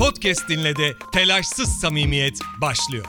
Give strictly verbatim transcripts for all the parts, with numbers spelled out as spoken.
Podcast dinle de telaşsız samimiyet başlıyor.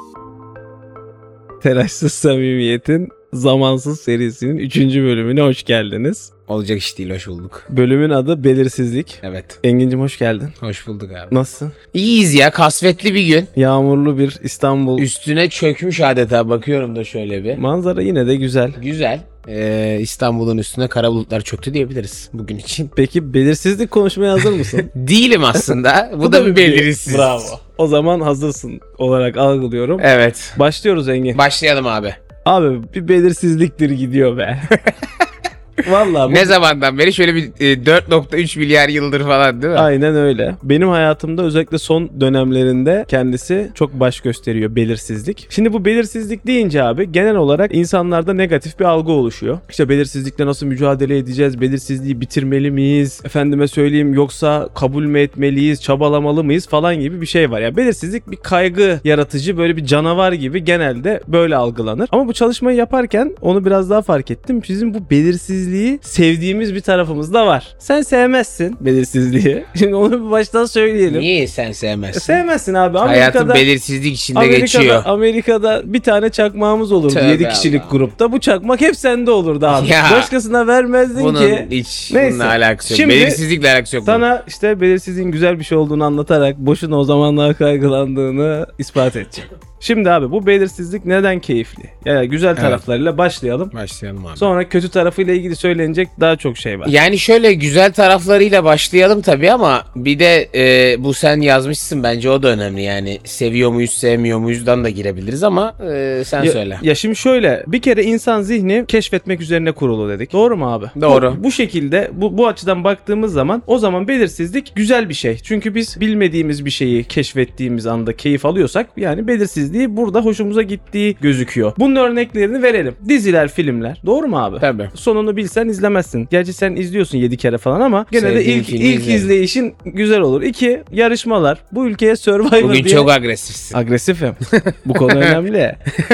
Telaşsız Samimiyet'in Zamansız serisinin üçüncü bölümüne hoş geldiniz. Olacak iş değil, hoş bulduk. Bölümün adı Belirsizlik. Evet. Engin'cim hoş geldin. Hoş bulduk abi. Nasılsın? İyiyiz ya, kasvetli bir gün. Yağmurlu bir İstanbul. Üstüne çökmüş adeta, bakıyorum da şöyle bir. Manzara yine de güzel. Güzel. Ee, İstanbul'un üstüne kara bulutlar çöktü diyebiliriz bugün için. Peki belirsizlik konuşmaya hazır mısın? Değilim aslında. Bu, Bu da bir belirsiz. Bravo. O zaman hazırsın olarak algılıyorum. Evet. Başlıyoruz Engin. Başlayalım abi. Abi bir belirsizliktir gidiyor be. Vallahi bu... Ne zamandan beri? Şöyle bir e, dört nokta üç milyar yıldır falan değil mi? Aynen öyle. Benim hayatımda özellikle son dönemlerinde kendisi çok baş gösteriyor belirsizlik. Şimdi bu belirsizlik deyince abi genel olarak insanlarda negatif bir algı oluşuyor. İşte belirsizlikle nasıl mücadele edeceğiz? Belirsizliği bitirmeli miyiz? Efendime söyleyeyim, yoksa kabul mü etmeliyiz? Çabalamalı mıyız? Falan gibi bir şey var. Yani belirsizlik bir kaygı yaratıcı, böyle bir canavar gibi genelde böyle algılanır. Ama bu çalışmayı yaparken onu biraz daha fark ettim. Bizim bu belirsizlik sevdiğimiz bir tarafımız da var. Sen sevmezsin belirsizliği. Şimdi onu bir baştan söyleyelim. Niye sen sevmezsin? Sevmezsin abi. Hayatın Amerika'da, belirsizlik içinde Amerika'da, geçiyor. Amerika'da bir tane çakmağımız olurdu yedi kişilik Allah. grupta. Bu çakmak hep sende olurdu abi. Ya, başkasına vermezdin bunun ki. hiç Neyse. bununla alakası yok. Şimdi belirsizlikle alakası yok. Sana bunun. işte belirsizliğin güzel bir şey olduğunu anlatarak boşuna o zamanlar kaygılandığını ispat edeceğim. Şimdi abi bu belirsizlik neden keyifli? Yani güzel taraflarıyla evet. başlayalım. Başlayalım abi. Sonra kötü tarafıyla ilgili söylenecek daha çok şey var. Yani şöyle güzel taraflarıyla başlayalım tabii ama bir de e, bu sen yazmışsın, bence o da önemli. Yani seviyor muyuz sevmiyor muyuzdan da girebiliriz ama e, sen ya, söyle. Ya şimdi şöyle, bir kere insan zihni keşfetmek üzerine kurulu dedik. Doğru mu abi? Doğru. Bu, bu şekilde bu, bu açıdan baktığımız zaman o zaman belirsizlik güzel bir şey. Çünkü biz bilmediğimiz bir şeyi keşfettiğimiz anda keyif alıyorsak yani belirsizliği burada hoşumuza gittiği gözüküyor. Bunun örneklerini verelim. Diziler, filmler. Doğru mu abi? Tabii. Sonunu bilsen izlemezsin. Gerçi sen izliyorsun yedi kere falan ama gene Sevdiğim de ilk, ilk izleyişin güzel olur. İki, yarışmalar. Bu ülkeye Survivor Bugün diye... çok agresifsin. Agresifim. Bu konu önemli.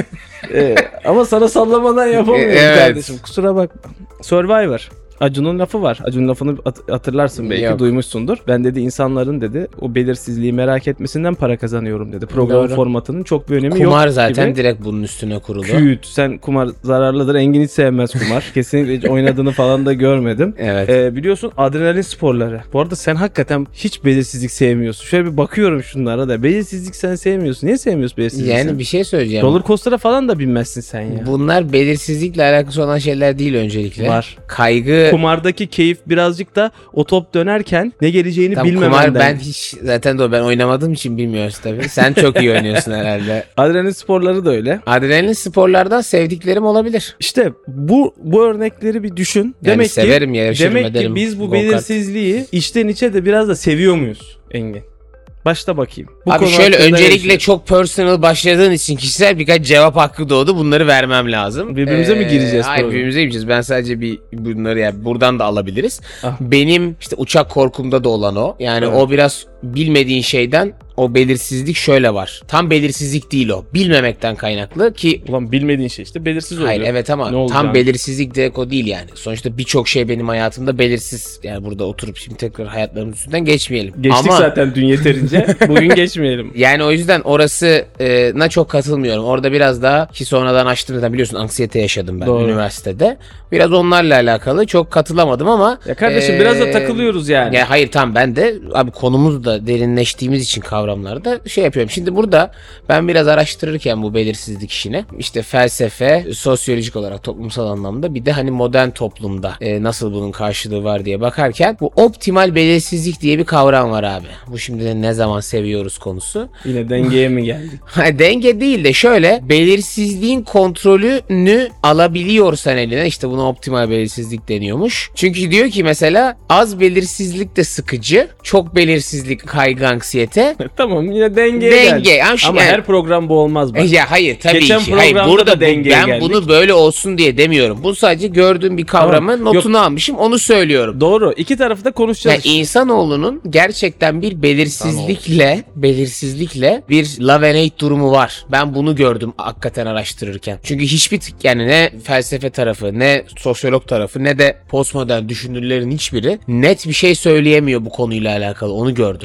ee, ama sana sallamadan yapamıyorum evet. kardeşim. Kusura bakma. Survivor. Acun'un lafı var. Acun'un lafını hatırlarsın belki, Yok. duymuşsundur. Ben dedi insanların dedi o belirsizliği merak etmesinden para kazanıyorum dedi. Programın Doğru. formatının çok bir önemi kumar yok. Kumar zaten gibi. Direkt bunun üstüne kurulu. Küt. Sen kumar zararlıdır. Engin hiç sevmez kumar. Kesinlikle hiç oynadığını falan da görmedim. Evet. Ee, biliyorsun adrenalin sporları. Bu arada sen hakikaten hiç belirsizlik sevmiyorsun. Şöyle bir bakıyorum şunlara da. Belirsizlik sen sevmiyorsun. Niye sevmiyorsun belirsizlik? Yani sen? bir şey söyleyeceğim. Roller coaster'a falan da binmezsin sen ya. Bunlar belirsizlikle alakası olan şeyler değil öncelikle. Var. Kaygı. Kumardaki keyif birazcık da o top dönerken ne geleceğini Tam bilmemenden. Kumar ben hiç zaten de ben oynamadığım için bilmiyoruz tabii. Sen çok iyi oynuyorsun herhalde. Adrenalin sporları da öyle. Adrenalin sporlardan sevdiklerim olabilir. İşte bu bu örnekleri bir düşün. Yani demek severim ki ya, yarışırım demek ederim. ki biz bu Go-kart. belirsizliği içten içe de biraz da seviyor muyuz Engin? Başta bakayım. Bu Abi konu şöyle hakkında öncelikle çok personal başladığın için kişisel birkaç cevap hakkı doğdu. Bunları vermem lazım. Birbirimize mi gireceğiz Hayır, program? birbirimize gireceğiz. Ben sadece bir bunları yani buradan da alabiliriz. Ah. Benim işte uçak korkumda da olan o. Yani Evet. o biraz bilmediğin şeyden o belirsizlik şöyle var. Tam belirsizlik değil o. Bilmemekten kaynaklı ki Ulan bilmediğin şey işte belirsiz oluyor. hayır evet ama Ne tam olacağını. belirsizlik direkt o değil yani. Sonuçta birçok şey benim hayatımda belirsiz. Yani burada oturup şimdi tekrar hayatlarımın üstünden geçmeyelim. Geçtik ama zaten dün yeterince. Bugün geçmeyelim. yani o yüzden orasına çok katılmıyorum. Orada biraz daha ki sonradan açtığımda biliyorsun anksiyete yaşadım ben Doğru. üniversitede. Biraz onlarla alakalı çok katılamadım ama Ya kardeşim ee, biraz da takılıyoruz yani. Ya hayır tam ben de abi konumuz da derinleştiğimiz için kavramlarda şey yapıyorum. Şimdi burada ben biraz araştırırken bu belirsizlik işini işte felsefe, sosyolojik olarak toplumsal anlamda bir de hani modern toplumda e, nasıl bunun karşılığı var diye bakarken bu optimal belirsizlik diye bir kavram var abi. Bu şimdi de ne zaman seviyoruz konusu. Yine dengeye mi geldik? Denge değil de şöyle belirsizliğin kontrolünü alabiliyorsan eline işte buna optimal belirsizlik deniyormuş. Çünkü diyor ki mesela az belirsizlik de sıkıcı, çok belirsizlik kaygı, anksiyete. Tamam yine dengeye Denge. geldik. Ama, Ama yani, her program bu olmaz bak. E ya hayır tabii Geçen ki. Hayır, programda burada da bu, dengeye ben geldik. bunu böyle olsun diye demiyorum. Bu sadece gördüğüm bir kavramın Tamam. notunu almışım. Onu söylüyorum. Doğru. İki tarafı da konuşacağız. Yani insanoğlunun gerçekten bir belirsizlikle belirsizlikle bir love and hate durumu var. Ben bunu gördüm hakikaten araştırırken. Çünkü hiçbir yani ne felsefe tarafı, ne sosyolog tarafı, ne de postmodern düşünürlerin hiçbiri net bir şey söyleyemiyor bu konuyla alakalı. Onu gördüm.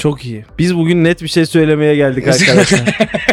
Çok iyi. Biz bugün net bir şey söylemeye geldik arkadaşlar.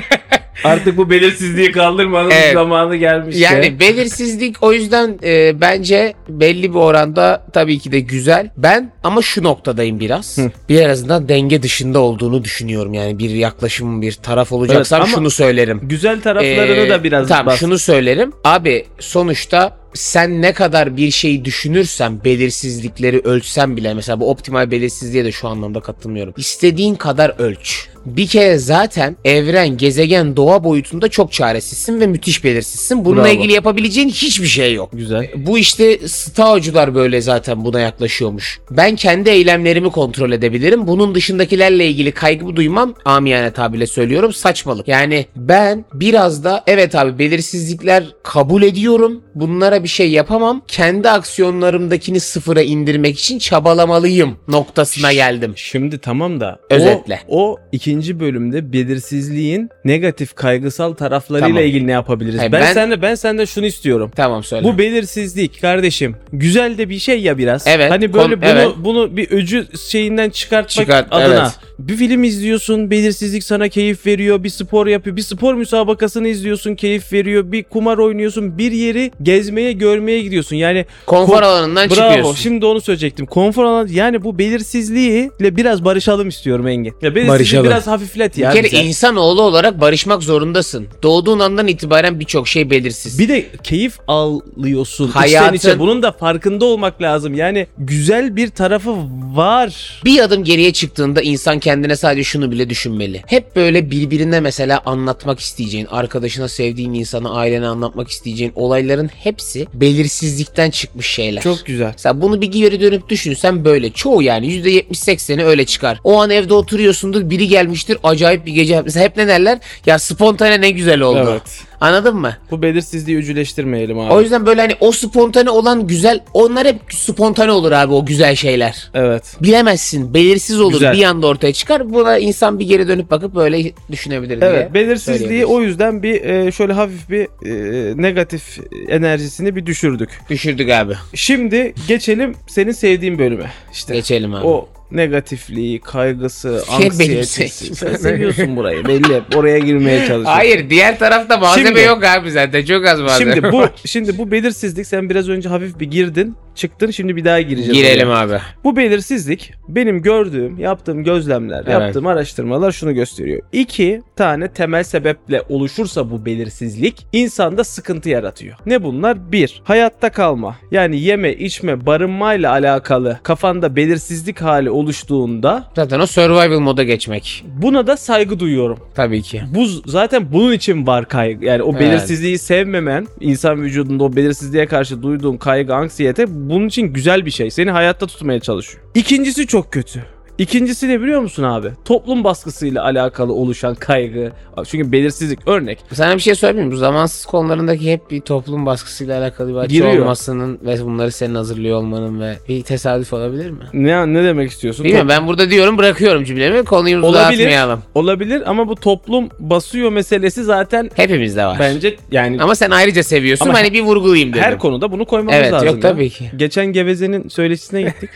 Artık bu belirsizliği kaldırmanın Evet. zamanı gelmiş. Yani belirsizlik o yüzden e, bence belli bir oranda tabii ki de güzel. Ben ama şu noktadayım biraz. Hı. Bir en azından denge dışında olduğunu düşünüyorum. Yani bir yaklaşımın bir taraf olacaksam Evet, ama şunu söylerim. güzel taraflarını Ee, da biraz Tamam bas. şunu söylerim. Abi sonuçta sen ne kadar bir şeyi düşünürsen, belirsizlikleri ölçsen bile, mesela bu optimal belirsizliğe de şu anlamda katılmıyorum. İstediğin kadar ölç. Bir kere zaten evren, gezegen, doğa boyutunda çok çaresizsin ve müthiş belirsizsin. Bununla Bravo. ilgili yapabileceğin hiçbir şey yok. Güzel. Bu işte Stoacılar böyle zaten buna yaklaşıyormuş. Ben kendi eylemlerimi kontrol edebilirim. Bunun dışındakilerle ilgili kaygı duymam, amiyane tabirle söylüyorum, saçmalık. Yani ben biraz da evet abi belirsizlikler kabul ediyorum. Bunlara bir şey yapamam. Kendi aksiyonlarımdakini sıfıra indirmek için çabalamalıyım noktasına geldim. Şimdi tamam da Özetle. O, o ikinci bölümde belirsizliğin negatif kaygısal taraflarıyla Tamam. ilgili ne yapabiliriz? Hayır, ben, ben- sende ben sende şunu istiyorum. Tamam söyle. Bu belirsizlik kardeşim güzel de bir şey ya biraz. Evet, Hani böyle kon- bunu evet. bunu bir öcü şeyinden çıkartmak Çıkart, adına. evet. Bir film izliyorsun, belirsizlik sana keyif veriyor. Bir spor yapıyor. Bir spor müsabakasını izliyorsun, keyif veriyor. Bir kumar oynuyorsun. Bir yeri gezmeye, görmeye gidiyorsun. Yani Konfor Ko- alanından bravo. çıkıyorsun. Şimdi onu söyleyecektim. Konfor alanı, yani bu belirsizliğiyle biraz barışalım istiyorum Engin. Ya belirsizliği Barışalım. biraz hafiflet ya. Bir kere bize. insanoğlu olarak barışmak zorundasın. Doğduğun andan itibaren birçok şey belirsiz. Bir de keyif alıyorsun Hayatın- içten içe. Bunun da farkında olmak lazım. Yani güzel bir tarafı var. Bir adım geriye çıktığında insan kendine sadece şunu bile düşünmeli. Hep böyle birbirine mesela anlatmak isteyeceğin, arkadaşına, sevdiğin insana, ailene anlatmak isteyeceğin olayların hepsi belirsizlikten çıkmış şeyler. Çok güzel. Mesela bunu bir geri dönüp düşünsen böyle. Çoğu yani yüzde yetmiş sekseni öyle çıkar. O an evde oturuyorsundur, biri gelmiştir, acayip bir gece. Mesela hep ne derler? Ya spontane ne güzel oldu. Evet. Anladın mı? Bu belirsizliği öcüleştirmeyelim abi. O yüzden böyle hani o spontane olan güzel, onlar hep spontane olur abi, o güzel şeyler. Evet. Bilemezsin, belirsiz olur, Güzel. bir anda ortaya çıkar. Buna insan bir geri dönüp bakıp böyle düşünebilir diye. Evet, belirsizliği söyleyebiliriz. o yüzden bir e, şöyle hafif bir e, negatif enerjisini bir düşürdük. Düşürdük abi. Şimdi geçelim senin sevdiğin bölüme. İşte Geçelim abi. o negatifliği, kaygısı, Şey benim anksiyetesi. sevdiğim. Sen seviyorsun burayı belli. Hep oraya girmeye çalışıyorsun. Hayır, diğer tarafta malzeme Şimdi- yok abi zaten. Çok az malzeme. Şimdi bu şimdi bu belirsizlik, sen biraz önce hafif bir girdin, çıktın, şimdi bir daha gireceğiz. girelim oraya. abi. Bu belirsizlik benim gördüğüm, yaptığım gözlemler, Evet. yaptığım araştırmalar şunu gösteriyor. İki tane temel sebeple oluşursa bu belirsizlik insanda sıkıntı yaratıyor. Ne bunlar? Bir, hayatta kalma. Yani yeme, içme, barınmayla alakalı kafanda belirsizlik hali oluştuğunda Zaten o survival moda geçmek. buna da saygı duyuyorum. Tabii ki. Bu zaten bunun için var kaygı. Yani o Evet. belirsizliği sevmemen, insan vücudunda o belirsizliğe karşı duyduğun kaygı, anksiyete bunun için güzel bir şey. Seni hayatta tutmaya çalışıyor. İkincisi çok kötü. İkincisi ne biliyor musun abi? Toplum baskısıyla alakalı oluşan kaygı. Çünkü belirsizlik, örnek. Sana bir şey söyleyeyim mi? Bu zamansız konularındaki hep bir toplum baskısıyla alakalı bir açı Giriyor. olmasının ve bunları senin hazırlıyor olmanın ve bir tesadüf olabilir mi? Ne ne demek istiyorsun? Bilmiyorum, ben burada diyorum, bırakıyorum cümlemi, konuyu Olabilir. uzatmayalım. Olabilir ama bu toplum basıyor meselesi zaten Hepimizde var. bence yani Ama sen ayrıca seviyorsun, Ama hani bir vurgulayayım dedim. her konuda bunu koymamız Evet, lazım. yok ya. tabii ki. Geçen Geveze'nin söyleşisine gittik.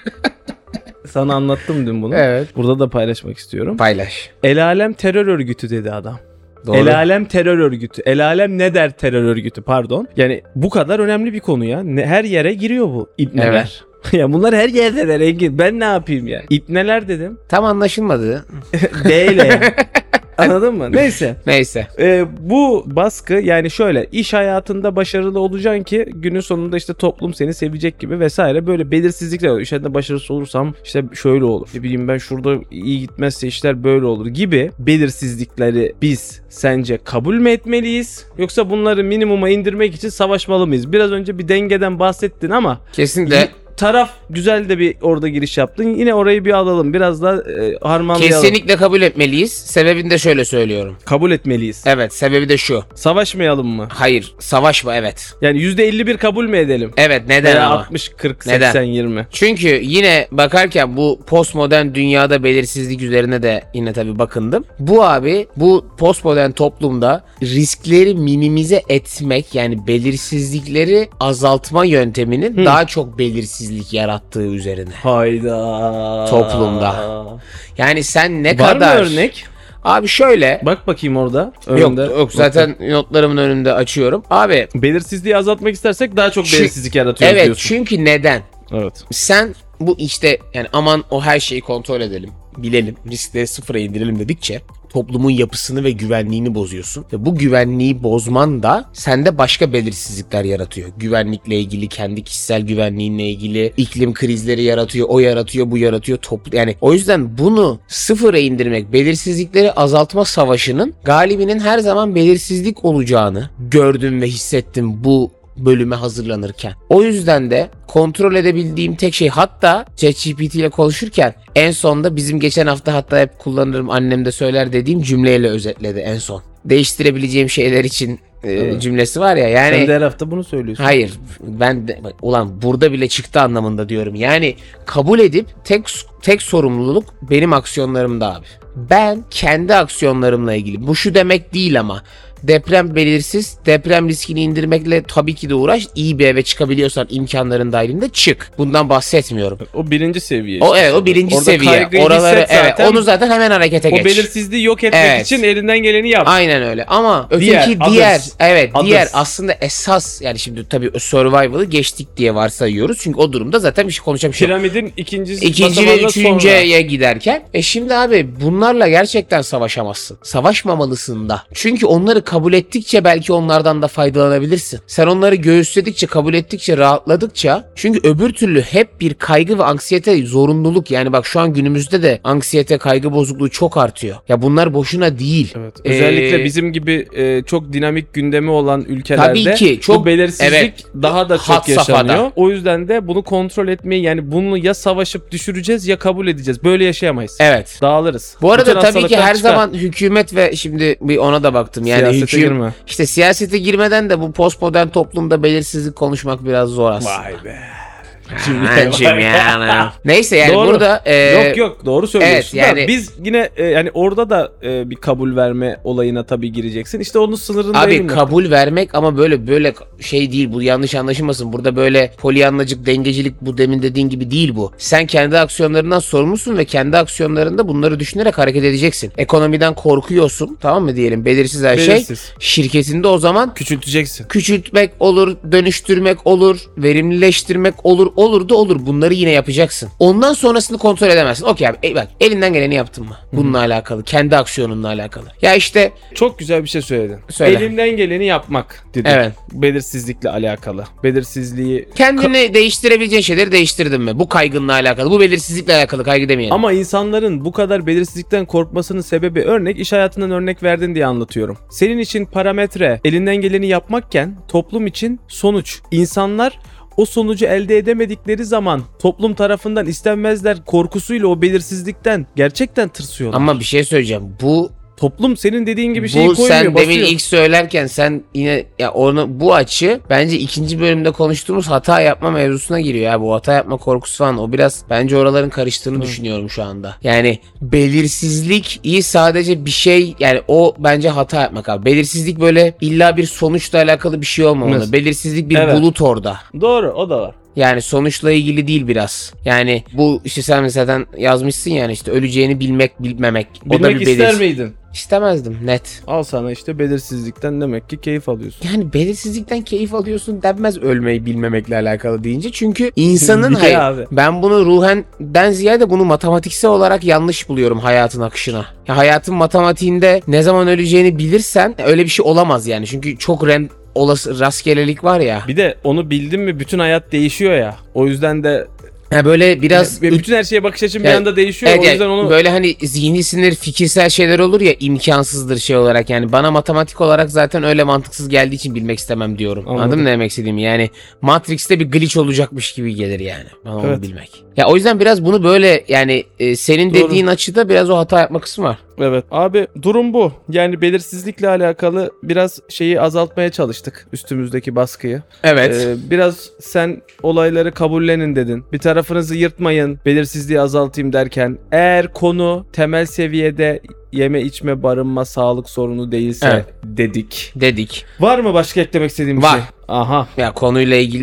Sana anlattım dün bunu. Evet. Burada da paylaşmak istiyorum. Paylaş. El alem terör örgütü dedi adam. Doğru. El alem terör örgütü. El alem ne der terör örgütü, pardon. Yani bu kadar önemli bir konu ya. Ne, her yere giriyor bu ibneler. Ya bunlar her yerdeler Engin. Ben ne yapayım ya? İbneler dedim. Tam anlaşılmadı. Değil ya. Anladın mı? Neyse. Neyse. Ee, bu baskı, yani şöyle, iş hayatında başarılı olacaksın ki günün sonunda işte toplum seni sevecek gibi vesaire, böyle belirsizlikler oluyor. İş hayatında başarısız olursam işte şöyle olur. Ne bileyim ben, şurada iyi gitmezse işler böyle olur gibi belirsizlikleri biz sence kabul mü etmeliyiz? Yoksa bunları minimuma indirmek için savaşmalı mıyız? Biraz önce bir dengeden bahsettin ama Kesinlikle. taraf güzel de bir orada giriş yaptın. Yine orayı bir alalım. Biraz da e, harmanlayalım. Kesinlikle kabul etmeliyiz. Sebebini de şöyle söylüyorum. Kabul etmeliyiz. Evet, sebebi de şu. Savaşmayalım mı? Hayır, savaş mı? Evet. Yani yüzde elli bir kabul mü edelim? Evet, neden Veya ama? altmış kırk Neden? seksen yirmi. Çünkü yine bakarken bu postmodern dünyada belirsizlik üzerine de yine tabii bakındım. Bu abi, bu postmodern toplumda riskleri minimize etmek, yani belirsizlikleri azaltma yönteminin Hı. daha çok belirsiz belirsizlik yarattığı üzerine. Hayda. Toplumda. Yani sen ne Var kadar... mı örnek? Abi şöyle. Bak bakayım orada. Yok Önünde. yok zaten notlarımın önünde açıyorum. Abi. Belirsizliği azaltmak istersek daha çok Çü- belirsizlik yaratıyoruz Evet diyorsun. çünkü neden? Evet. Sen bu işte yani aman o her şeyi kontrol edelim, bilelim, riskleri sıfıra indirelim dedikçe toplumun yapısını ve güvenliğini bozuyorsun. Ve bu güvenliği bozman da sende başka belirsizlikler yaratıyor. Güvenlikle ilgili, kendi kişisel güvenliğinle ilgili, iklim krizleri yaratıyor, o yaratıyor, bu yaratıyor. Toplu yani o yüzden bunu sıfıra indirmek, belirsizlikleri azaltma savaşının galibinin her zaman belirsizlik olacağını gördüm ve hissettim bu bölüme hazırlanırken. O yüzden de kontrol edebildiğim tek şey, hatta ChatGPT ile konuşurken en sonda bizim geçen hafta hatta hep kullanırım annem de söyler dediğim cümleyle özetledi en son. Değiştirebileceğim şeyler için e, Evet. cümlesi var ya yani. Sen de her hafta bunu söylüyorsun. Hayır ben de bak, ulan burada bile çıktı anlamında diyorum. Yani kabul edip tek tek sorumluluk benim aksiyonlarımda abi. Ben kendi aksiyonlarımla ilgili. Bu şu demek değil ama deprem belirsiz, deprem riskini indirmekle tabii ki de uğraş. İyi bir eve çıkabiliyorsan imkanların dahilinde çık. Bundan bahsetmiyorum. O birinci seviye. O işte. evet o birinci Orada seviye. kaygıyı Oraları hisset evet zaten. onu zaten hemen harekete O geç. belirsizliği yok etmek Evet. için elinden geleni yap. Aynen öyle ama öteki Diğer, diğer, others. evet Others. diğer aslında esas yani şimdi tabii survival'ı geçtik diye varsayıyoruz. Çünkü o durumda zaten bir şey konuşacak bir şey yok. Piramidin ikinci İkinci ve basamağından üçüncüye giderken e şimdi abi bunlarla gerçekten savaşamazsın. Savaşmamalısın da. Çünkü onları kabul ettikçe belki onlardan da faydalanabilirsin. Sen onları göğüsledikçe, kabul ettikçe, rahatladıkça, çünkü öbür türlü hep bir kaygı ve anksiyete zorunluluk. Yani bak şu an günümüzde de anksiyete, kaygı bozukluğu çok artıyor. Ya bunlar boşuna değil. Evet. Özellikle Ee, bizim gibi e, çok dinamik gündemi olan ülkelerde Tabii ki, çok- bu belirsizlik evet, daha da çok had yaşanıyor. safhada. O yüzden de bunu kontrol etmeyi, yani bunu ya savaşıp düşüreceğiz ya kabul edeceğiz. Böyle yaşayamayız. Evet. Dağılırız. Bu arada Bütün tabii ki hastalıklar her çıkar. zaman hükümet ve şimdi bir ona da baktım. Yani Siyasete hüküm, girme. işte siyasete girmeden de bu postmodern toplumda belirsizlik konuşmak biraz zor aslında. Vay be. Cimcim yani. Neyse yani Doğru. burada e, yok yok doğru söylüyorsun. evet, Da yani- biz yine e, yani orada da e, bir kabul verme olayına tabii gireceksin. İşte onun sınırındayım. abi kabul vermek ama böyle böyle şey değil, bu yanlış anlaşılmasın. Burada böyle polyanlacık, dengecilik bu demin dediğin gibi değil bu. Sen kendi aksiyonlarından sorumlusun ve kendi aksiyonlarında bunları düşünerek hareket edeceksin. Ekonomiden korkuyorsun, tamam mı diyelim, belirsiz her şey. Belirsiz. Şirketinde o zaman Küçülteceksin. küçültmek olur, dönüştürmek olur, verimlileştirmek olur, olur da olur. Bunları yine yapacaksın. Ondan sonrasını kontrol edemezsin. Okey abi, e, bak elinden geleni yaptın mı? Bununla alakalı, kendi aksiyonunla alakalı. Ya işte Çok güzel bir şey söyledin. Söyle. Elimden geleni yapmak dedin. Evet. Belirsizlikle alakalı. Belirsizliği kendini değiştirebileceğin şeyleri değiştirdin mi? Bu kaygınla alakalı, bu belirsizlikle alakalı kaygı demeyelim. ama insanların bu kadar belirsizlikten korkmasının sebebi, örnek iş hayatından örnek verdin diye anlatıyorum. Senin için parametre elinden geleni yapmakken toplum için sonuç. İnsanlar o sonucu elde edemedikleri zaman toplum tarafından istenmezler korkusuyla o belirsizlikten gerçekten tırsıyorlar. Ama bir şey söyleyeceğim. Bu toplum senin dediğin gibi şeyi bu koymuyor, sen basıyor. demin ilk söylerken sen yine ya onu bu açı bence ikinci bölümde konuştuğumuz hata yapma mevzusuna giriyor ya. Bu hata yapma korkusu falan, o biraz bence oraların karıştığını düşünüyorum şu anda. Yani belirsizlik iyi sadece bir şey, yani o bence hata yapmak abi. Belirsizlik böyle illa bir sonuçla alakalı bir şey olmamalı. Mesela. Belirsizlik bir Evet. bulut orada. Doğru, o da var. Yani sonuçla ilgili değil biraz. Yani bu işte sen zaten yazmışsın yani, işte öleceğini bilmek bilmemek. O da Bilmek bir ister belir. miydin? İstemezdim net. Al sana işte belirsizlikten demek ki keyif alıyorsun. Yani belirsizlikten keyif alıyorsun denmez ölmeyi bilmemekle alakalı deyince. Çünkü insanın Bir de hayır, abi. ben bunu ruhenden ziyade bunu matematiksel olarak yanlış buluyorum hayatın akışına. Ya hayatın matematiğinde ne zaman öleceğini bilirsen öyle bir şey olamaz yani. Çünkü çok ren olası rastgelelik var ya. Bir de onu bildin mi bütün hayat değişiyor ya. O yüzden de Ha böyle biraz ve bütün her şeye bakış açın bir Yani- anda değişiyor. evet, o yüzden yani onu böyle hani zihni sinir, fikirsel şeyler olur ya, imkansızdır şey olarak. Yani bana matematik olarak zaten öyle mantıksız geldiği için bilmek istemem diyorum. Anladım. Anladın mı ne demek istediğimi? Yani Matrix'te bir glitch olacakmış gibi gelir yani. Bana onu Evet. bilmek. Ya o yüzden biraz bunu böyle yani e, senin Doğru. dediğin açıda biraz o hata yapma kısmı var. evet. Abi durum bu. Yani belirsizlikle alakalı biraz şeyi azaltmaya çalıştık. Üstümüzdeki baskıyı. Evet. Ee, biraz sen olayları kabullenin dedin. Bir tarafınızı yırtmayın, belirsizliği azaltayım derken. Eğer konu temel seviyede yeme içme barınma sağlık sorunu değilse Evet. dedik. Dedik. Var mı başka eklemek istediğim bir Var. şey? Aha. Ya konuyla ilgili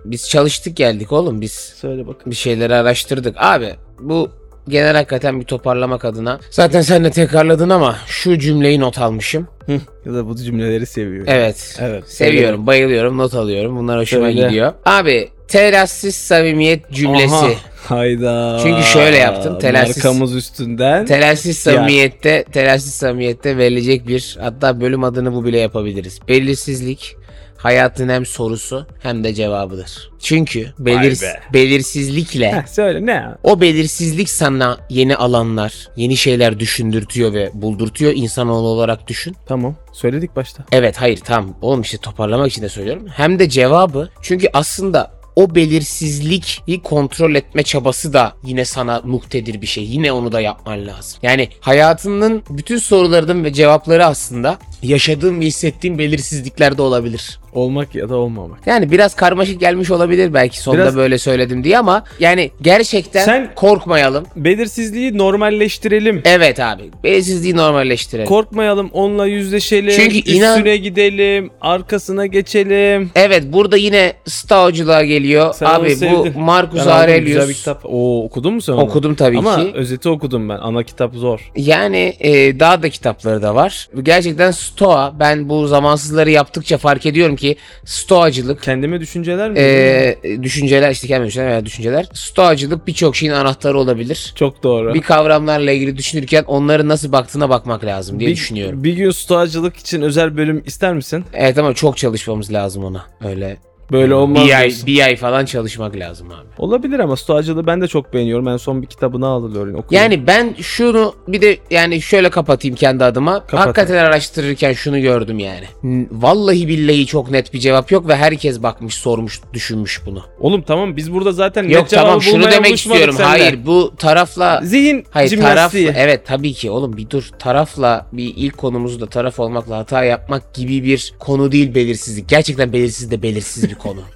biz çalıştık geldik oğlum biz. Söyle bakın. Bir şeyleri araştırdık. Abi bu genel hakikaten bir toparlamak adına. Zaten sen de tekrarladın ama şu cümleyi not almışım. Hı, ya da bu cümleleri seviyor. Evet. Evet. Seviyorum, Söyle. bayılıyorum, not alıyorum. Bunlar hoşuma Söyle. gidiyor. Abi telassiz samimiyet cümlesi. Aha, hayda. Çünkü şöyle yaptım, telassiz- Markamız üstünden. Telassiz samimiyette, telassiz samimiyette verilecek bir, hatta bölüm adını bu bile yapabiliriz. Belirsizlik hayatın hem sorusu hem de cevabıdır. Çünkü belirs be. belirsizlikle Heh, söyle ne? o belirsizlik sana yeni alanlar, yeni şeyler düşündürtüyor ve buldurtuyor, insanoğlu olarak düşün. Tamam. Söyledik başta. Evet, hayır, tamam oğlum, işte toparlamak için de söylüyorum. Hem de cevabı, çünkü aslında o belirsizliği kontrol etme çabası da yine sana muktedir bir şey. Yine onu da yapman lazım. Yani hayatının bütün sorularının ve cevapları aslında yaşadığın ve hissettiğin belirsizliklerde olabilir. Olmak ya da olmamak. Yani biraz karmaşık gelmiş olabilir belki sonunda Biraz- böyle söyledim diye, ama yani gerçekten Sen- korkmayalım. Belirsizliği normalleştirelim. Evet abi, belirsizliği normalleştirelim. Korkmayalım, onunla yüzleşelim, Çünkü üstüne inan- gidelim, arkasına geçelim. Evet, burada yine Stoacılığa geliyor. Sen onu Abi bu sevdin. Marcus Ben aldım, güzel bir Aurelius. kitap. Oo, okudun mu sen onu? Okudum tabii Ama ki. özeti okudum ben. Ana kitap zor. Yani e, daha da kitapları da var. Gerçekten Stoa, ben bu zamansızları yaptıkça fark ediyorum ki Stoacılık, Kendime düşünceler mi? e, düşünceler, işte kendime düşünceler veya düşünceler. Stoacılık birçok şeyin anahtarı olabilir. Çok doğru. Bir kavramlarla ilgili düşünürken onların nasıl baktığına bakmak lazım diye bir, düşünüyorum. Bir gün stoacılık için özel bölüm ister misin? Evet, ama çok çalışmamız lazım ona. Öyle Böyle olmaz. bir ay, diyorsun. bir ay falan çalışmak lazım abi. Olabilir ama stoacılığı ben de çok beğeniyorum. En son bir kitabını aldım öyle okuyorum. Yani ben şunu bir de yani şöyle kapatayım kendi adıma. Kapat. Hakikaten araştırırken şunu gördüm yani. N- Vallahi billahi çok net bir cevap yok ve herkes bakmış, sormuş, düşünmüş bunu. Oğlum tamam biz burada zaten Yok net cevabı tamam, şunu bulmaya demek buluşmadık istiyorum. seninle. Hayır, bu tarafla Zihin Hayır jimnastiği. tarafla, evet tabii ki oğlum, bir dur, tarafla bir ilk konumuzu da taraf olmakla hata yapmak gibi bir konu değil belirsizlik. Gerçekten belirsiz de belirsiz bir konu.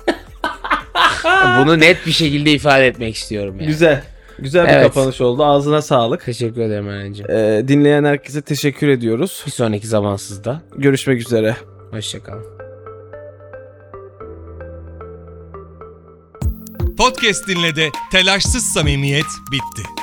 Bunu net bir şekilde ifade etmek istiyorum yani. Güzel. Güzel bir Evet. kapanış oldu. Ağzına sağlık. Teşekkür ederim Eren'ciğim. Ee, dinleyen herkese teşekkür ediyoruz. Bir sonraki zamansızda. Görüşmek üzere. Hoşçakalın. Podcast dinle de telaşsız samimiyet bitti.